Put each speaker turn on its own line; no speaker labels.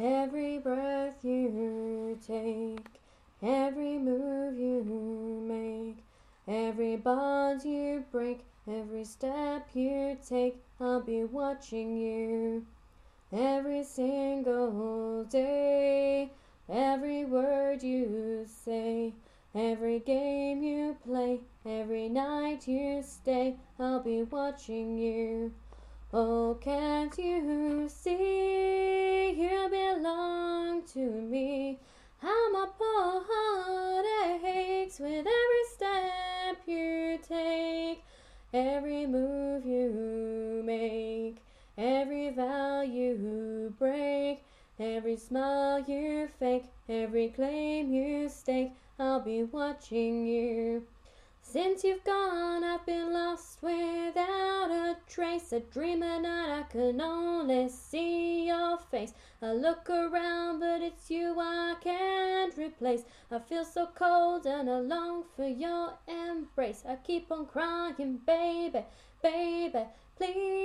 Every breath you take, every move you make, every bond you break, every step you take, I'll be watching you. Every single day, every word you say, every game you play, every night you stay, I'll be watching you. Oh, can't you see you belong to me? How my poor heart aches with every step you take, every move you make, every vow you break, every smile you fake, every claim you stake, I'll be watching you. Since you've gone, I've been lost without a trace. A dream at night, I can only see your face. I look around, but it's you I can't replace. I feel so cold and I long for your embrace. I keep on crying, baby, baby, please.